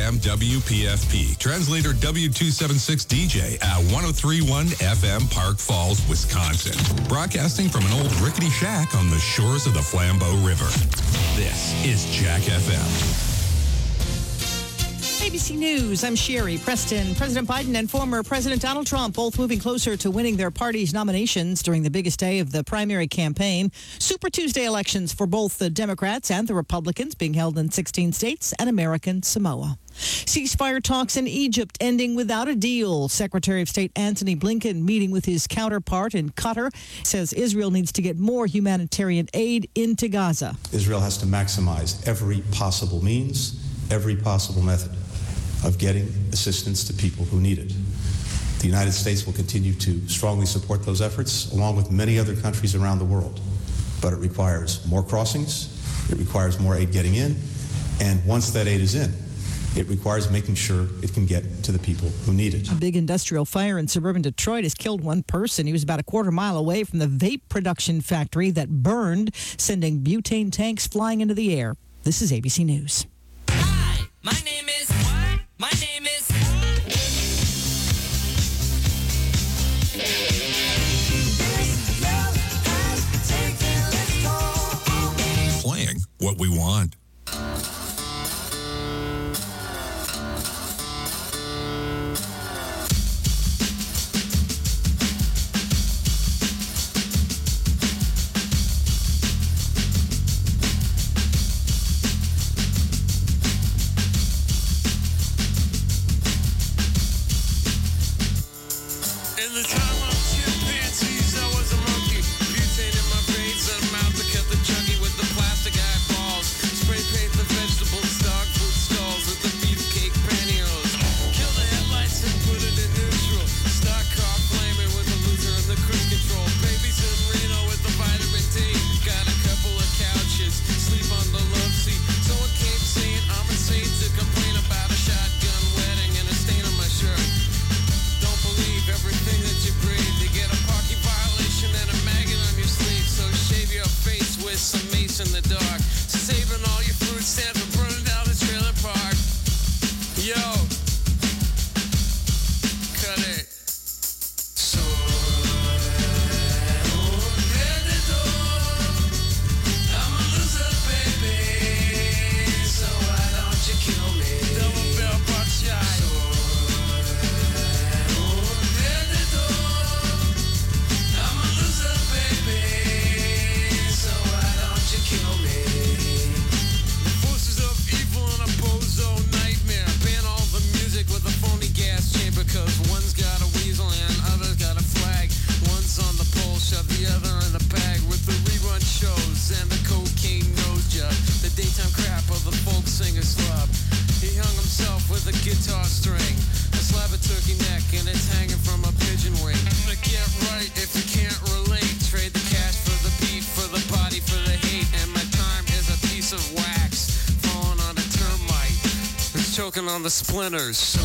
FM WPFP. Translator W276 DJ at 103.1 FM Park Falls, Wisconsin. Broadcasting from an old rickety shack on the shores of the Flambeau River. This is Jack FM. ABC News, I'm Sherry Preston. President Biden and former President Donald Trump both moving closer to winning their party's nominations during the biggest day of the primary campaign. Super Tuesday elections for both the Democrats and the Republicans being held in 16 states and American Samoa. Ceasefire talks in Egypt ending without a deal. Secretary of State Antony Blinken meeting with his counterpart in Qatar says Israel needs to get more humanitarian aid into Gaza. Israel has to maximize every possible means, every possible method of getting assistance to people who need it. The United States will continue to strongly support those efforts, along with many other countries around the world. But it requires more crossings, it requires more aid getting in, and once that aid is in, it requires making sure it can get to the people who need it. A big industrial fire in suburban Detroit has killed one person. He was about a quarter mile away from the vape production factory that burned, sending butane tanks flying into the air. This is ABC News. Hi, my name is... My name is... Playing what we want. On the splinters.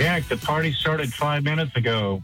Jack, the party started 5 minutes ago.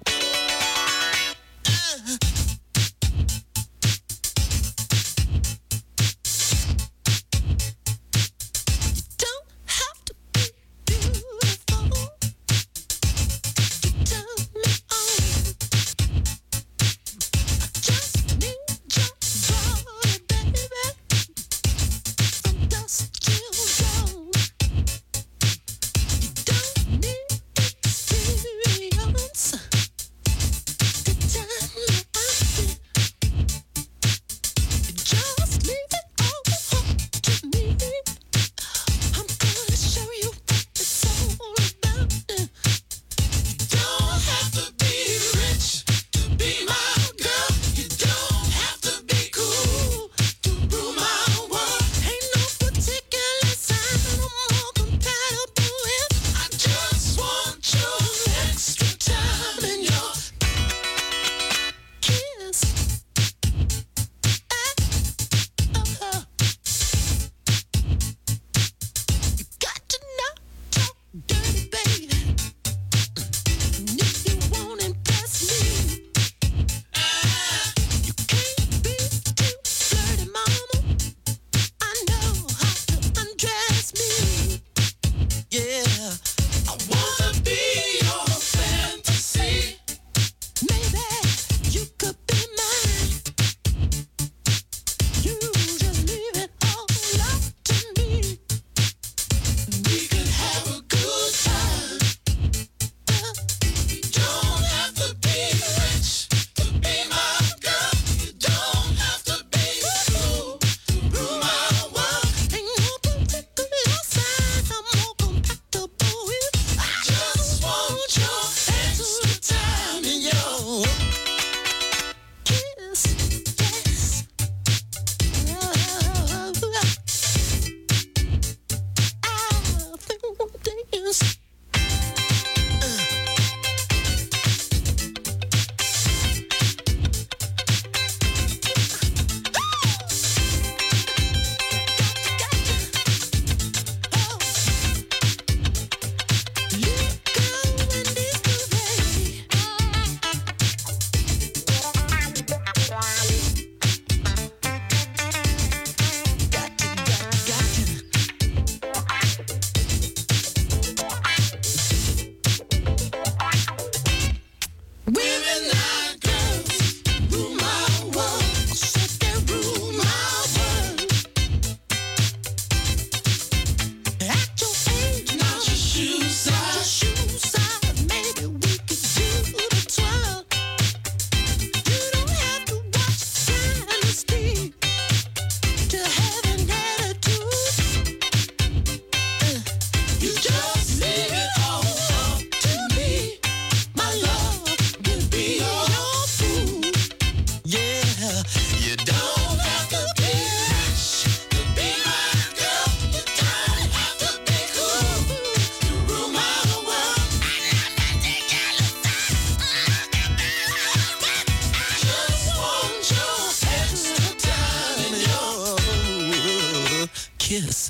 Kiss.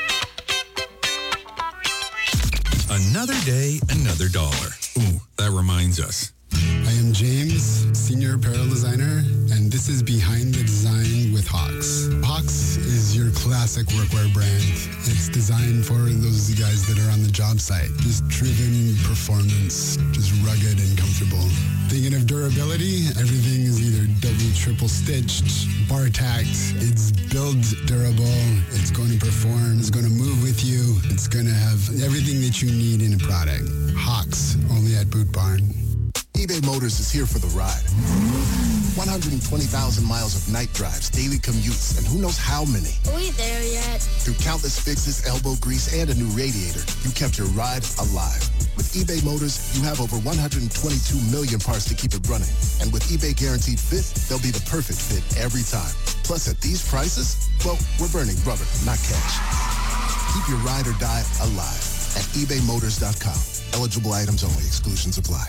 Another day, another dollar. Ooh, that reminds us. I am James, Senior Apparel Designer, and this is Behind the Design with Hawks. Hawks is your classic workwear brand. It's designed for those guys that are on the job site. Just driven performance, just rugged and comfortable. Thinking of durability, everything is either double, triple stitched, bar tacked. It's build durable. It's going to perform. It's going to move with you. It's going to have everything that you need in a product. Hawks, only at Boot Barn. eBay Motors is here for the ride. 120,000 miles of night drives, daily commutes, and who knows how many. Are we there yet? Through countless fixes, elbow grease, and a new radiator, you kept your ride alive. With eBay Motors, you have over 122 million parts to keep it running. And with eBay Guaranteed Fit, they'll be the perfect fit every time. Plus, at these prices, well, we're burning rubber, not cash. Keep your ride or die alive at ebaymotors.com. Eligible items only. Exclusions apply.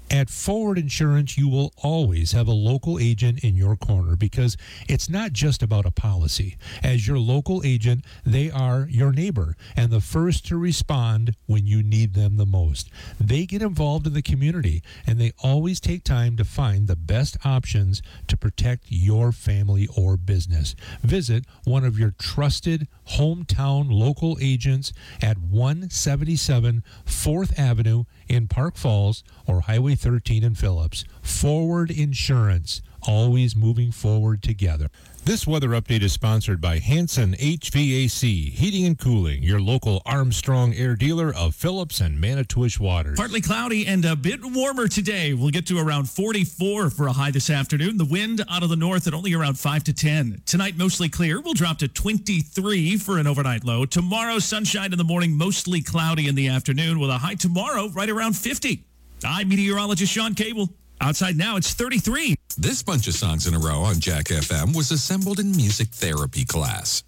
At Forward Insurance, you will always have a local agent in your corner because it's not just about a policy. As your local agent, they are your neighbor and the first to respond when you need them the most. They get involved in the community and they always take time to find the best options to protect your family or business. Visit one of your trusted hometown local agents at 177 4th Avenue in Park Falls or Highway 13 in Phillips. Forward Insurance, always moving forward together. This weather update is sponsored by Hanson HVAC, Heating and Cooling, your local Armstrong Air dealer of Phillips and Manitowish waters. Partly cloudy and a bit warmer today. We'll get to around 44 for a high this afternoon. The wind out of the north at only around 5 to 10. Tonight, mostly clear. We'll drop to 23 for an overnight low. Tomorrow, sunshine in the morning, mostly cloudy in the afternoon, with a high tomorrow right around 50. I'm meteorologist Sean Cable. Outside now, it's 33. This bunch of songs in a row on Jack FM was assembled in music therapy class.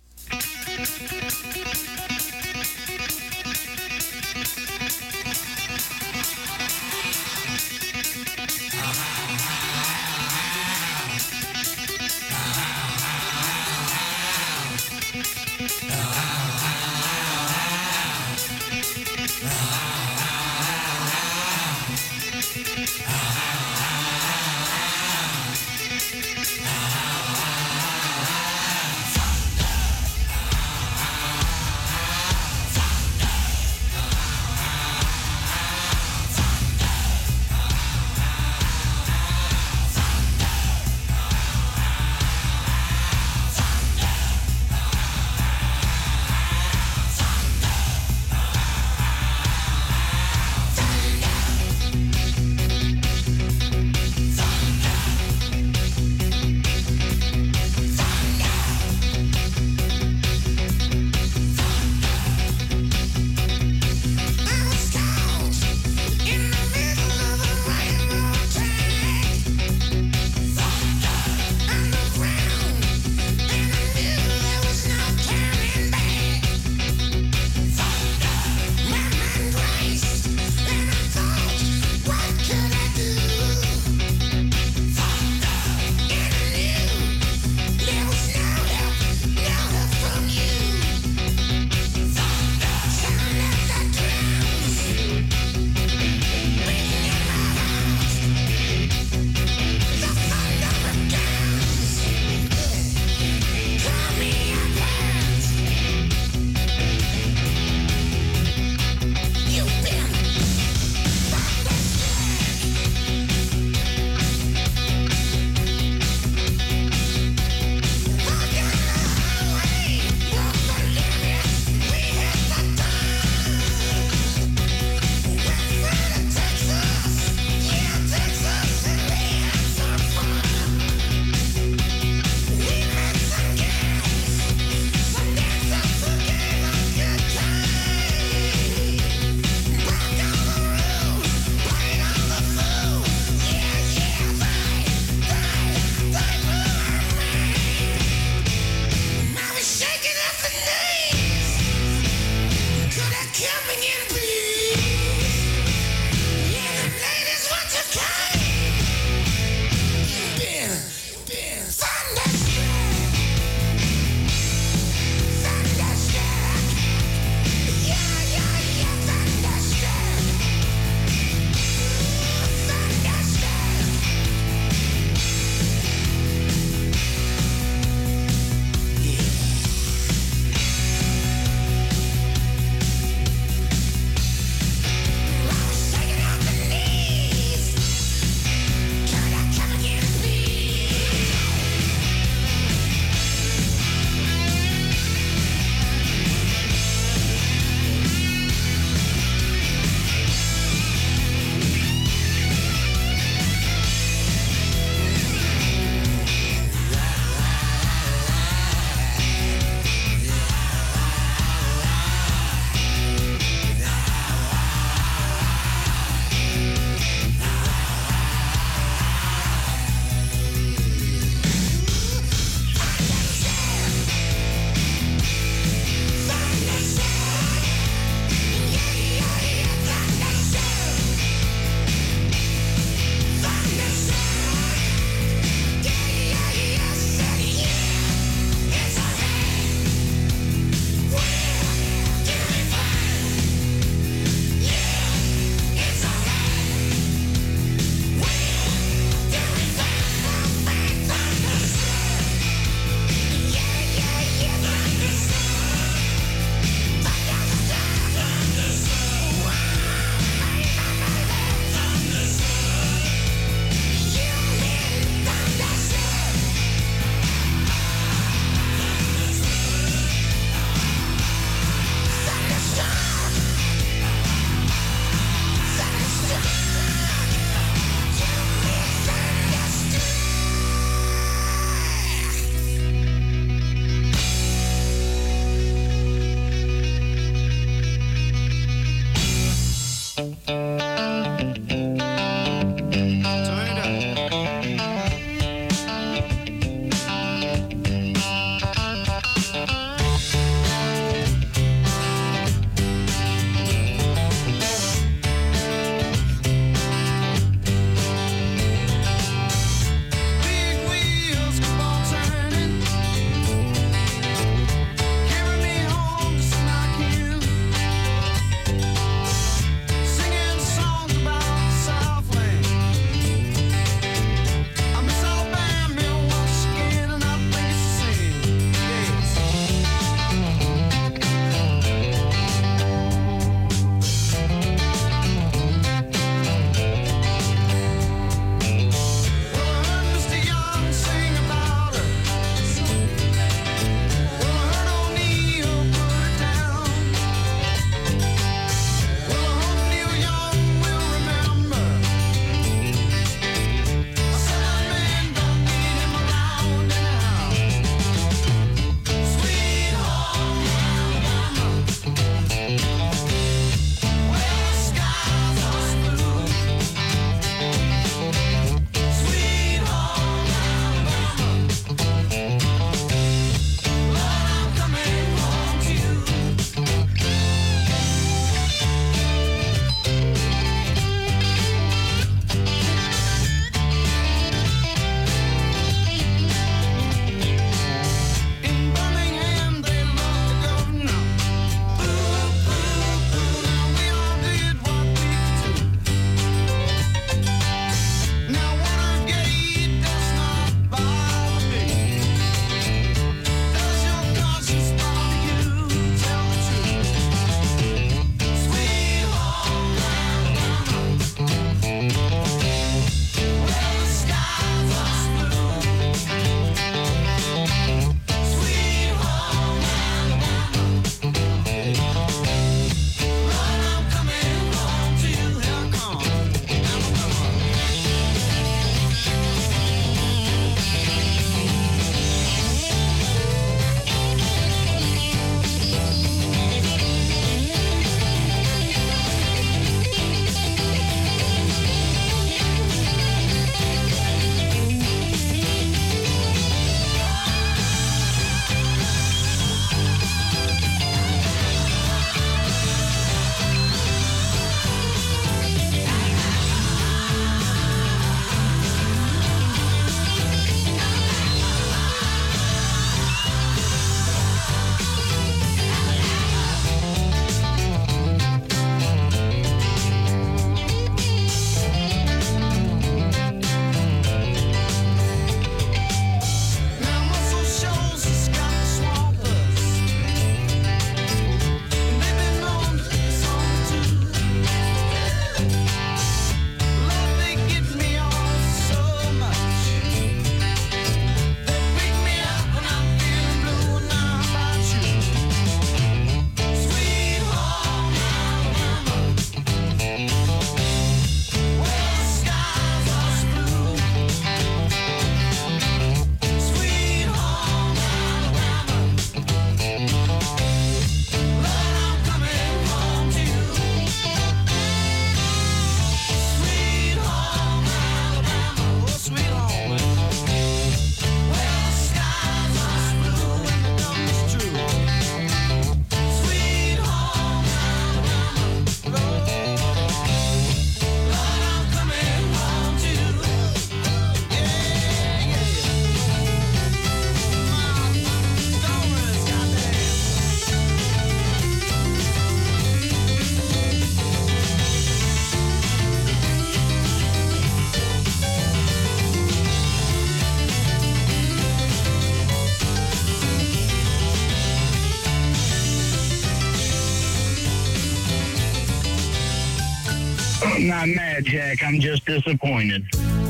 I'm not mad, Jack. I'm just disappointed.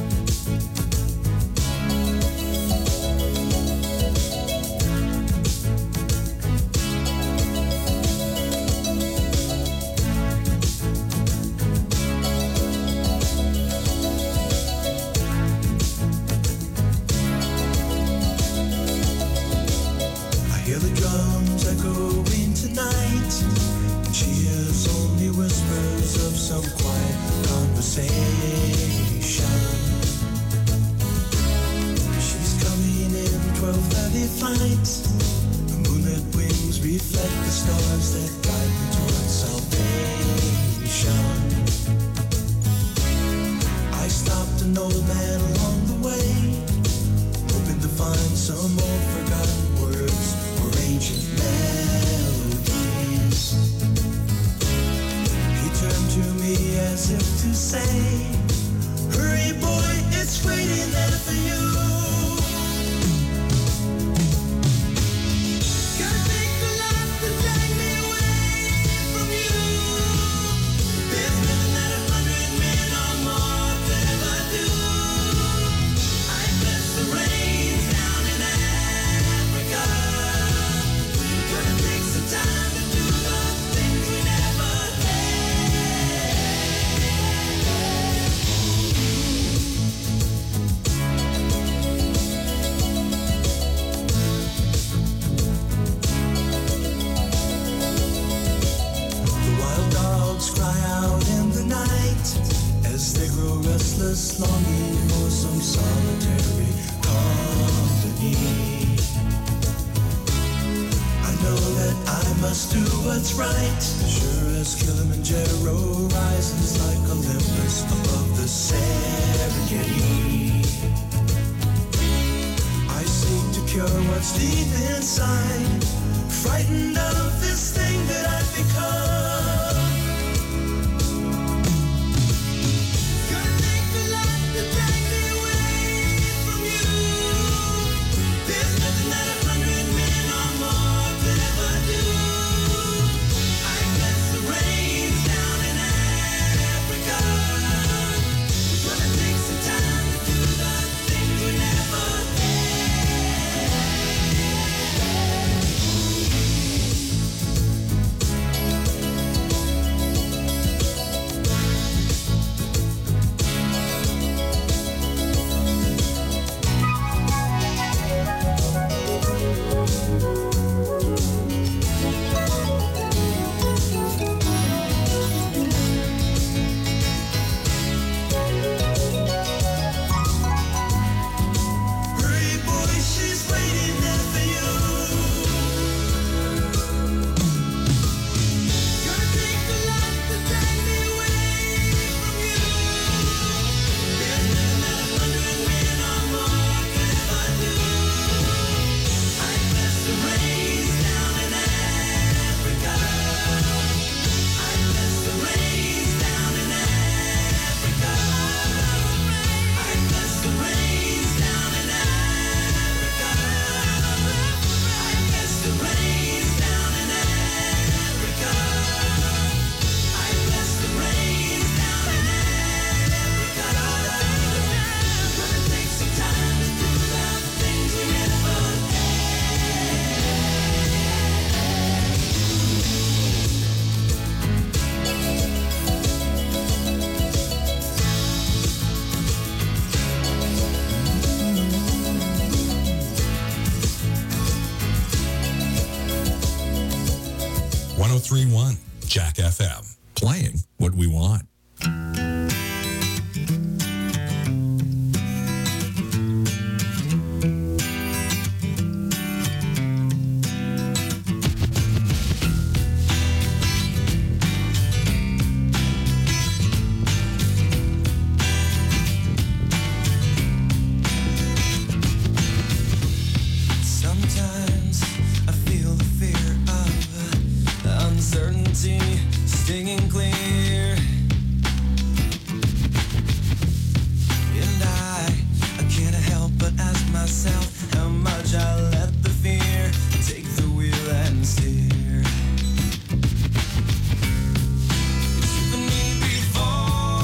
Jack FM, playing what we want. Stinging clear, and I can't help but ask myself how much I let the fear take the wheel and steer. It's driven me before,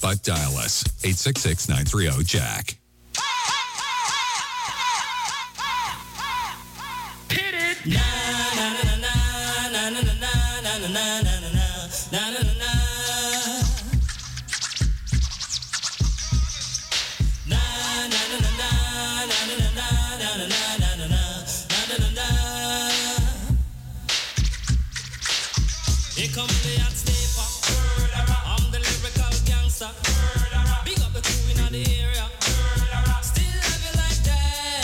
but dial us. 866-930-JACK. Hit it! Na na na na na na na na na na na na na na na. Here come the hot stepper. I'm the lyrical gangster. Big up the crew in the area. Still have it like that.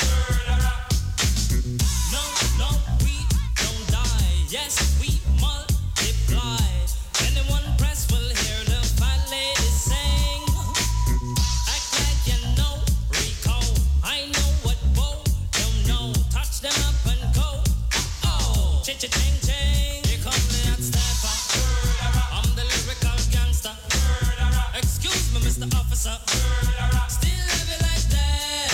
No, no, we don't die. Yes, we multiply. Anyone press will hear the fat lady sing. Act like you know Rico. I know what Bo don't know. Touch them up and go. Oh, ching-ching-ching. Here come the hot stepper. I'm the lyrical gangster. Excuse me, Mr. Officer. Still have it like that.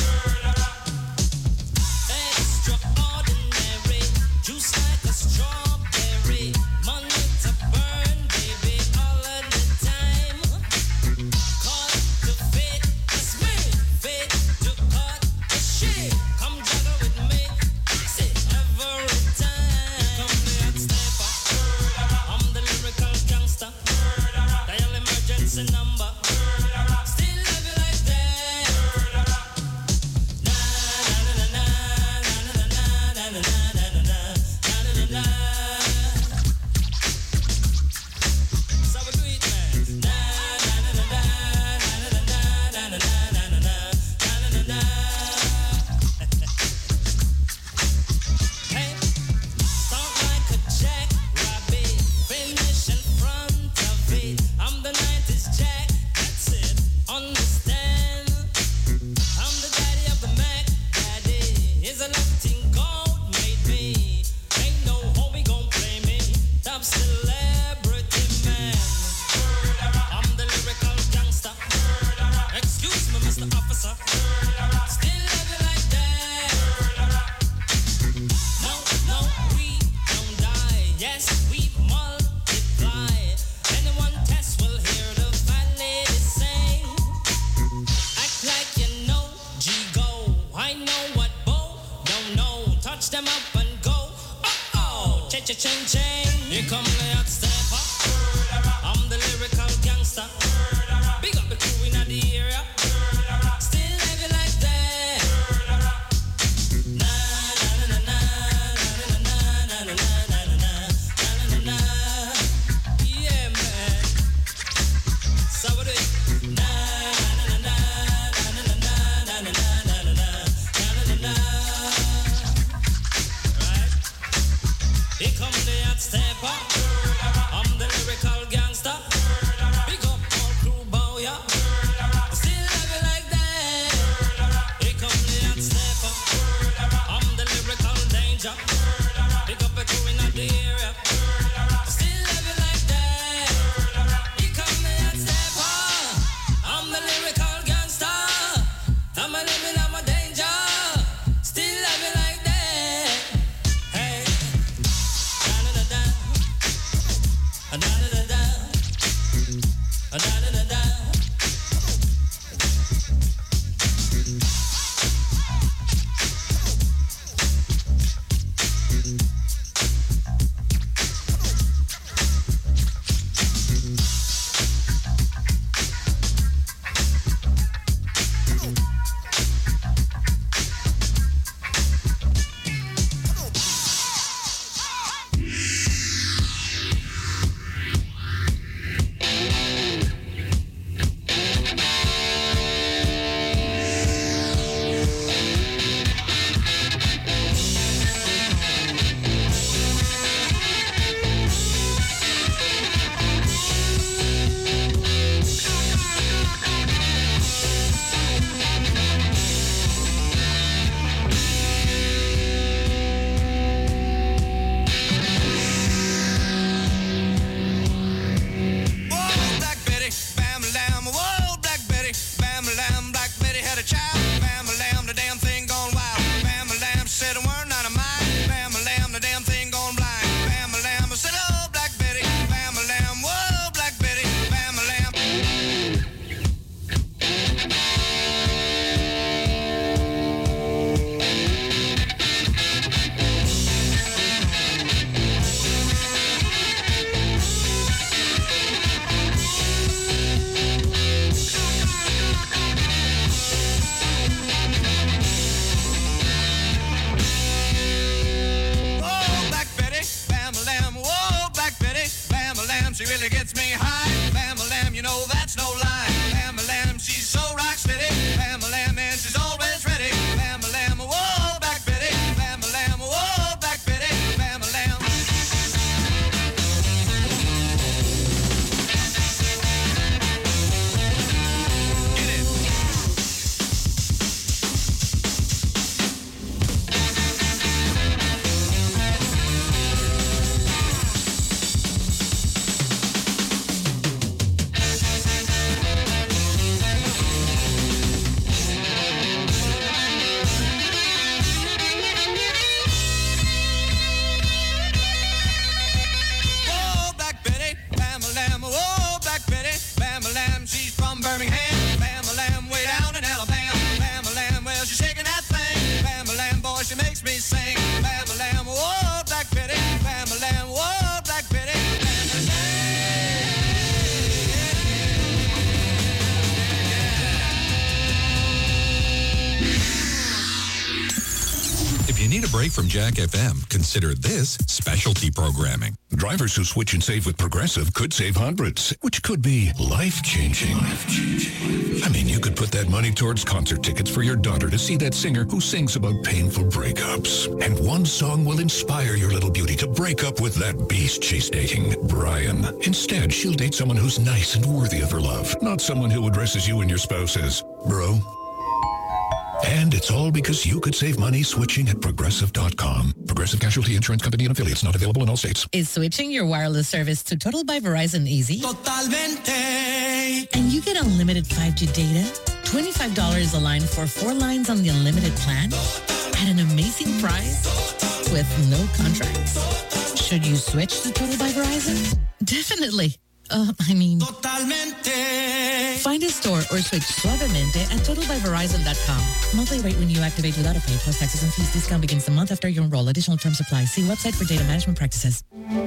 Extraordinary. Juice like a strawberry. Money to burn, baby, all of the time. Cut the fit, it's me. Fit to cut the shit. Come juggle with me. Sit every time. Come the hot stepper. I'm the lyrical gangster. Dial emergency number. Still have it like that. Na na na na na na na na na na na na. So we do it, man. Na na na na na na na na na na na. Hey, start like a jackrabbit, finish in front of it. I'm the 90s Jack, that's it. Understand? I'm the daddy of the Mac Daddy. Is a Latin gold made me. Ain't no homie gon' play me. Top celebrity man. I'm the lyrical gangster. Excuse me, Mr. Officer. Still have it like that. No, no, we don't die. Yes, we multiply. Anyone test will hear the fat lady sing. Act like you know G-Go. I know what Bo don't know. Touch them up and go. Oh, cha-cha-ching-ching. Here come the hot stepper. I'm the lyrical gangster. Big up the crew in the area. Still have it like that. Na na na na na na na na na na na. Yeah, man. So we do it. Na na na na na na na na na na na. Right? Here come the hot stepper. I'm the lyrical gangster. Big up all crew, bow ya. Still she makes me sing. Bam-a-lam, whoa, Black Betty. Bam-a-lam, whoa, Black Betty. If you need a break from Jack FM, consider this specialty programming. Drivers who switch and save with Progressive could save hundreds, which could be life-changing. I mean, you could put that money towards concert tickets for your daughter to see that singer who sings about painful breakups. And one song will inspire your little beauty to break up with that beast she's dating, Brian. Instead, she'll date someone who's nice and worthy of her love, not someone who addresses you and your spouse as bro. And it's all because you could save money switching at Progressive.com. Progressive Casualty Insurance Company and affiliates, not available in all states. Is switching your wireless service to Total by Verizon easy? Totalmente. And you get unlimited 5G data, $25 a line for 4 lines on the unlimited plan, at an amazing price, with no contracts. Should you switch to Total by Verizon? Definitely. Totalmente. Find a store or switch suavemente at totalbyverizon.com. Monthly rate when you activate without a pay plus taxes and fees. Discount begins the month after you enroll. Additional terms apply. See website for data management practices.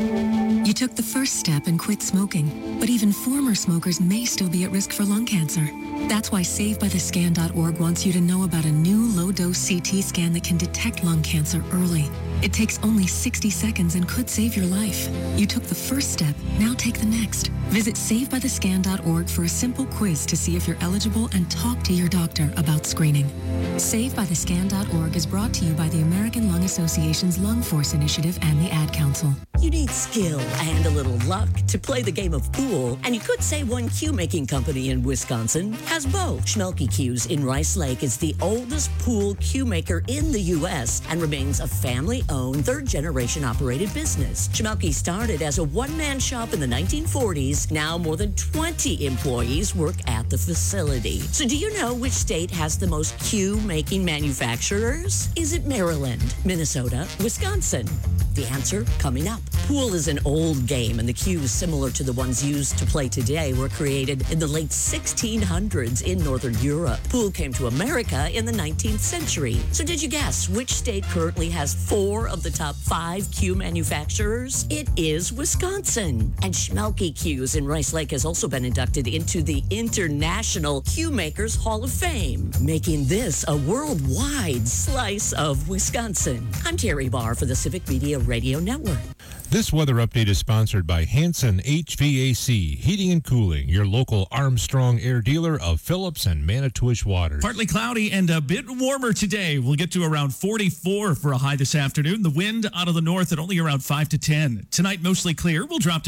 You took the first step and quit smoking, but even former smokers may still be at risk for lung cancer. That's why SaveByTheScan.org wants you to know about a new low-dose CT scan that can detect lung cancer early. It takes only 60 seconds and could save your life. You took the first step, now take the next. Visit SaveByTheScan.org for a simple quiz to see if you're eligible and talk to your doctor about screening. SaveByTheScan.org is brought to you by the American Lung Association's Lung Force Initiative and the Ad Council. You need skill and a little luck to play the game of pool, and you could say one cue-making company in Wisconsin has both. Schmelke Cues in Rice Lake is the oldest pool cue maker in the U.S. and remains a family-owned, third-generation operated business. Schmelke started as a one-man shop in the 1940s. Now more than 20 employees work at the facility. So do you know which state has the most cue-making manufacturers? Is it Maryland, Minnesota, Wisconsin? The answer coming up. Pool is an old game, and the cues similar to the ones used to play today were created in the late 1600s in Northern Europe. Pool came to America in the 19th century. So did you guess which state currently has 4 of the top 5 cue manufacturers? It is Wisconsin. And Schmelke Cues in Rice Lake has also been inducted into the International Cue Makers Hall of Fame, making this a worldwide slice of Wisconsin. I'm Terry Barr for the Civic Media Radio Network. This weather update is sponsored by Hanson HVAC, Heating and Cooling, your local Armstrong air dealer of Phillips and Manitowish waters. Partly cloudy and a bit warmer today. We'll get to around 44 for a high this afternoon. The wind out of the north at only around 5 to 10. Tonight, mostly clear. We'll drop to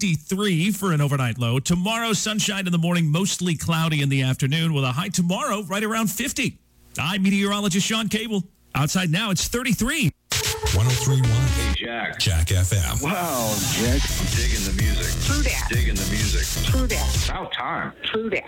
23 for an overnight low. Tomorrow, sunshine in the morning, mostly cloudy in the afternoon, with a high tomorrow right around 50. I'm meteorologist Sean Cable. Outside now, it's 33. 103.1. Hey, Jack. Jack FM. Wow, Jack. I'm digging the music. True that. Digging the music. True that. About time. True that.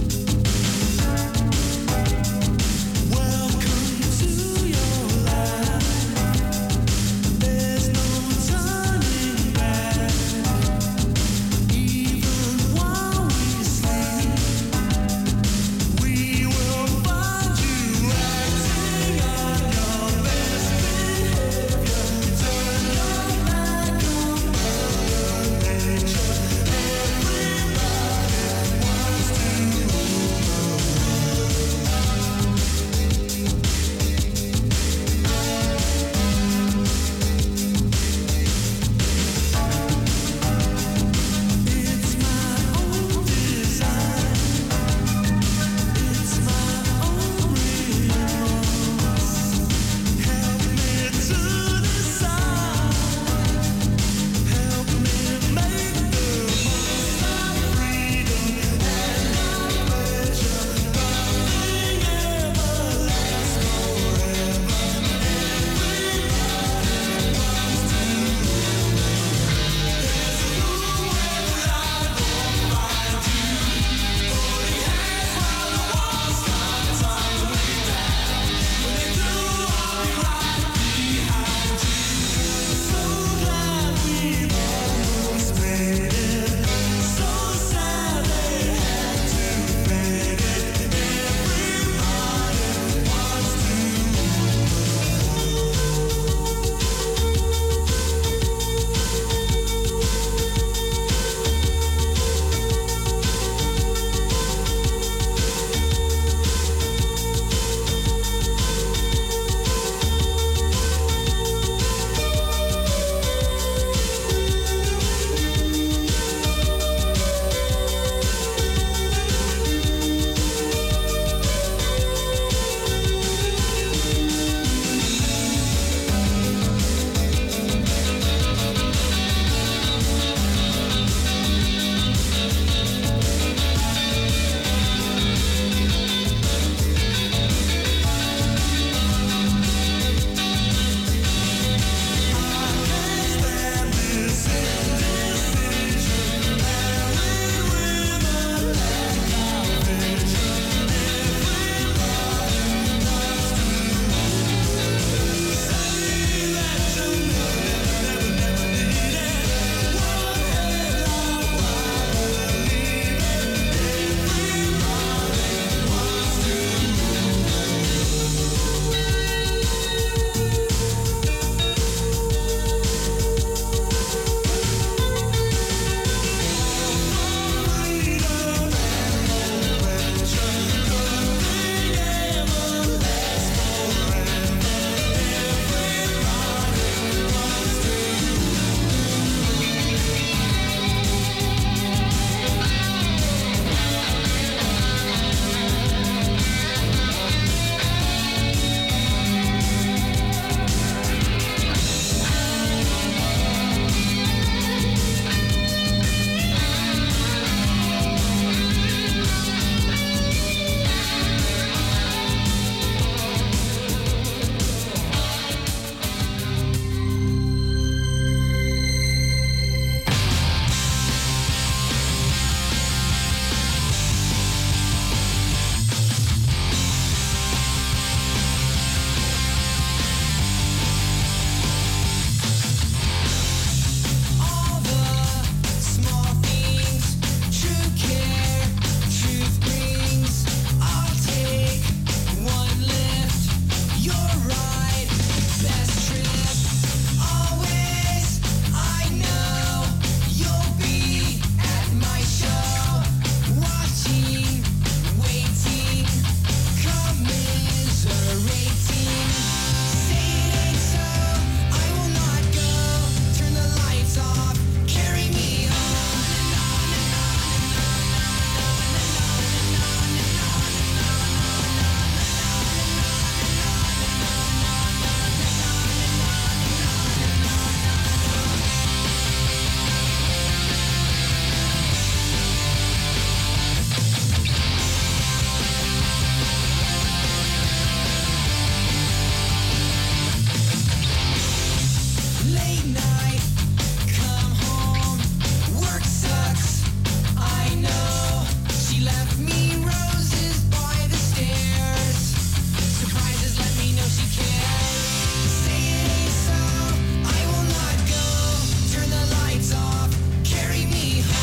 Welcome to your life. Late night, come home, work sucks, I know. She left me roses by the stairs. Surprises let me know she cares. Say it ain't so, I will not go. Turn the lights off, carry me home.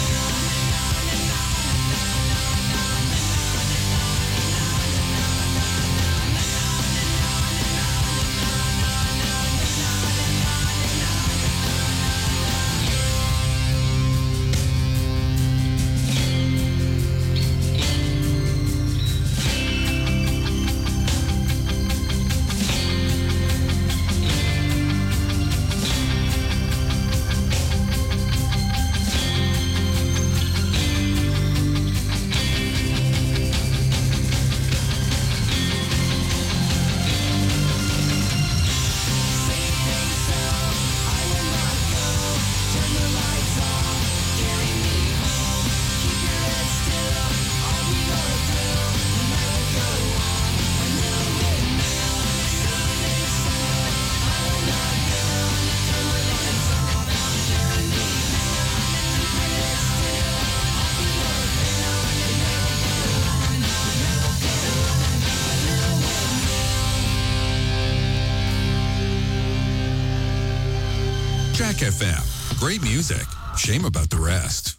Jack FM. Great music. Shame about the rest.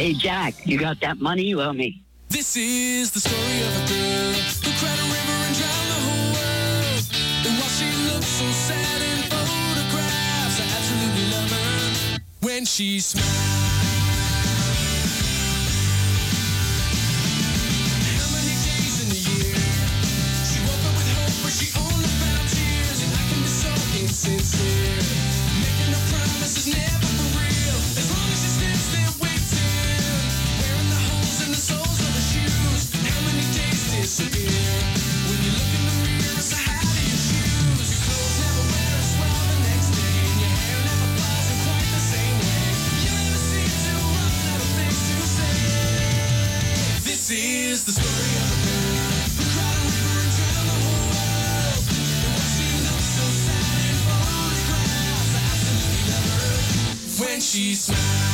Hey, Jack, you got that money you owe me? This is the story of a girl who cried a river and drowned the whole world. And while she looks so sad in photographs, I absolutely love her when she smiles. How many days in the year she woke up with hope, but she only found tears? And I can be so insincere, making no promises, never for real. As long as she stands there waiting, wearing the holes in the soles of her shoes. How many days disappear when you look in the mirror? So how do you choose? Your clothes never wear as well the next day, and your hair never falls in quite the same way. You never seem to run out of things to say. This is the story of a girl who cried a river and drowned the whole world. And while she looks so sad in photographs, I absolutely love her when she smiles.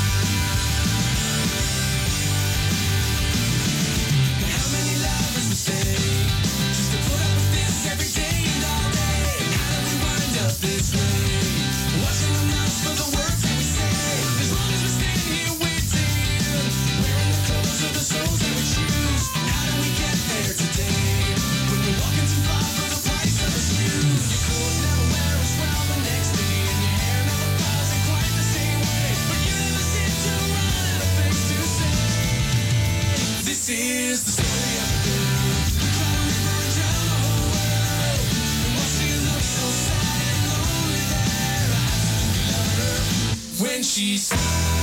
How many lovers would stay just to put up with this every day and all day? And how do we wind up this way? Watching our mouths for the words that we say. As long as we stand here waiting, wearing the clothes of the souls that we choose. How do we get there today when we're walking too far for the price of a snooze? Your clothes never wear as well the next day, and your hair never falls in quite the same way. But you never seem to run out of things to say. This is the story of a girl who cried a river and drowned the whole world. And while she looks so sad and lonely there, I absolutely love her when she smiles.